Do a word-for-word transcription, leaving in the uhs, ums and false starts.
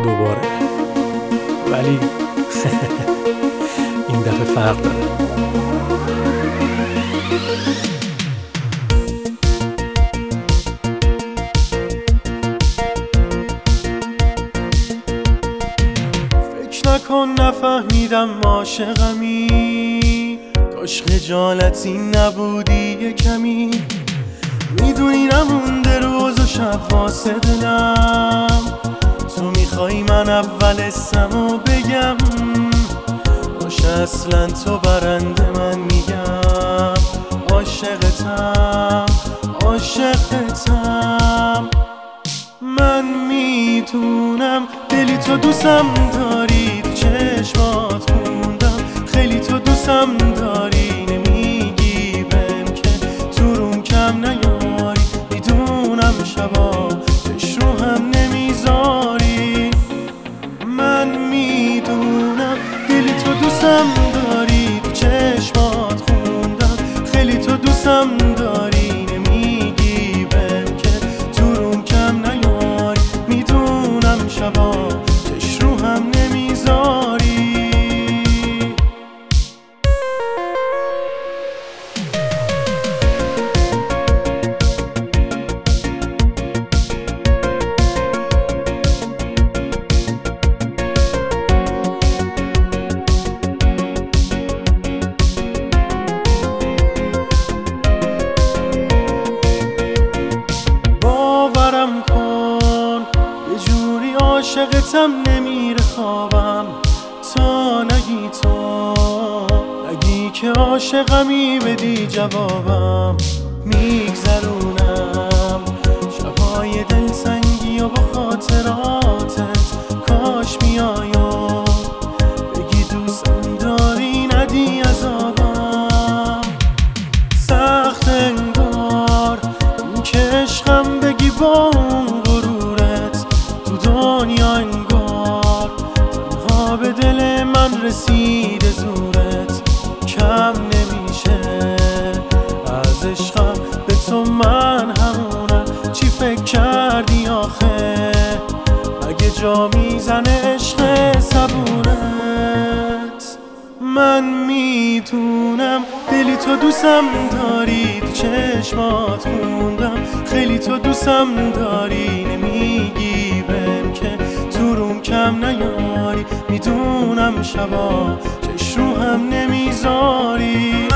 دوباره، ولی این دفعه فرق داره. فکر نکن نفهمیدم عاشقمی، کاش خجالتی نبودی یه کمی. میدونی نمونده روز و شب واسه دلم، تو میخوای من اول اسمو بگم، باشه اصلا تو برنده من میگم. عاشقتم عاشقتم، من میدونم دلی تو دوستم داری، تو چشمات خوندم خیلی تو دوستم داری. نمیگی بهم که تو روم کم نیاری، میدونم شبا چش رو هم نمیذاری. من میدونم دلی تو دوستم داری، تو چشمات خوندم خیلی تو دوستم داری. نمیگی بهم که تو روم کم نیاری، میدونم شبا چش رو هم نمیذاری. عاشقتم نمیره خوابم تا نگی، تو نگی که عاشقمی بدی جوابم. میگذرونم شبای دلتنگی و با خاطراتت، کاش میای و بگی دوستم داری ندی عذابم. سخت انگار این که عشقم بگی با اون غرورت، تو دنیا انگار تنها به دل من رسیده زورت. کم نمیشه از عشقم به تو من همونم، چی فکر کردی آخه مگه جا میزنه عشق صبورت. من میدونم دلی تو دوستم داری، تو چشمات خوندم خیلی تو دوستم داری. نمیگی بهم که تو روم کم نیاری، میدونم شبا چش رو هم نمیذاری.